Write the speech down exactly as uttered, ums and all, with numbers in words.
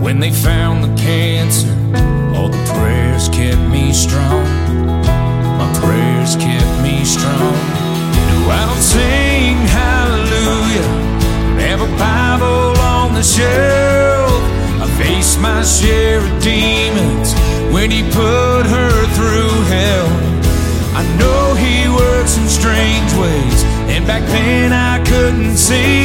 When they found the cancer, all the prayers kept me strong. My prayers kept me strong. No, I don't sing hallelujah, have a Bible on the shelf. I faced my share of demons when he put her through hell. I know he works in strange ways, and back then I couldn't see